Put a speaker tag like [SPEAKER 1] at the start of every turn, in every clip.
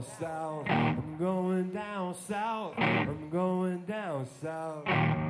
[SPEAKER 1] south. I'm going down south. I'm going down south.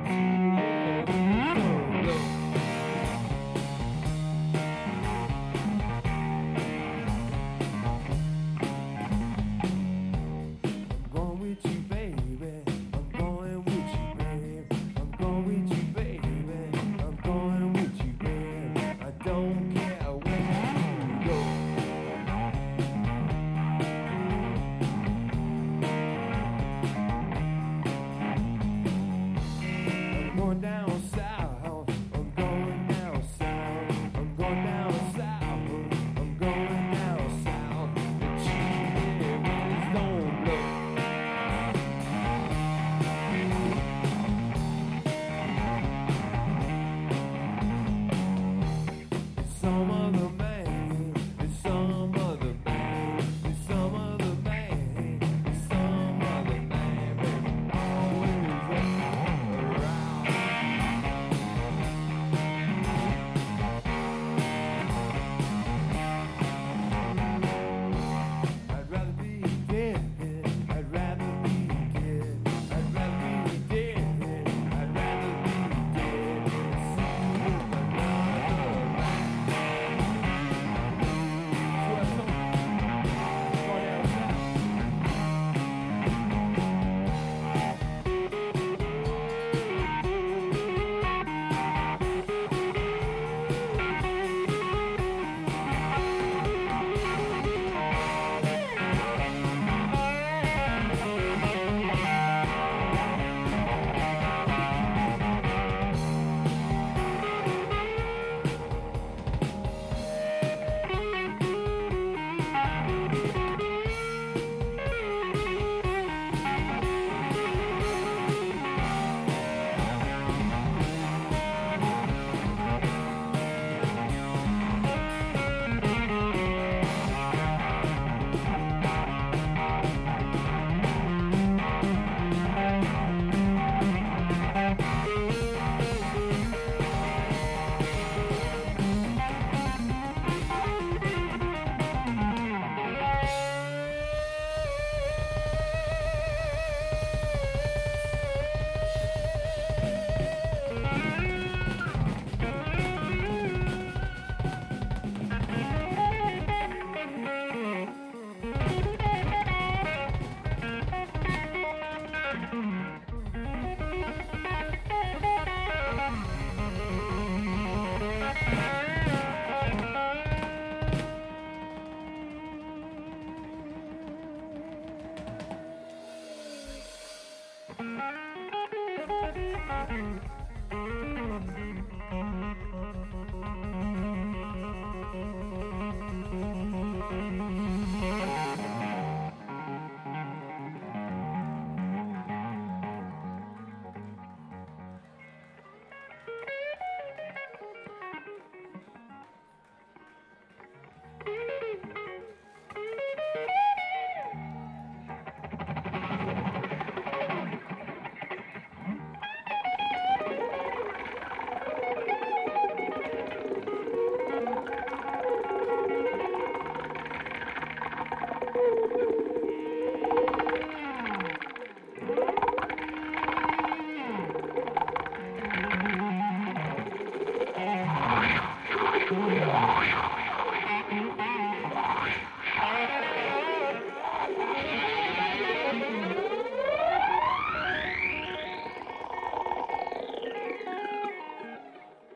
[SPEAKER 1] Going down south, I'm going down south, I'm going down south, I'm going down south. The chimney winds don't blow. It's some other man, it's some other man, it's some other man, it's some other man, baby, always around. I'd rather be dead. I'd rather be dead. I'd rather be dead. I'd rather be dead.
[SPEAKER 2] Thank you.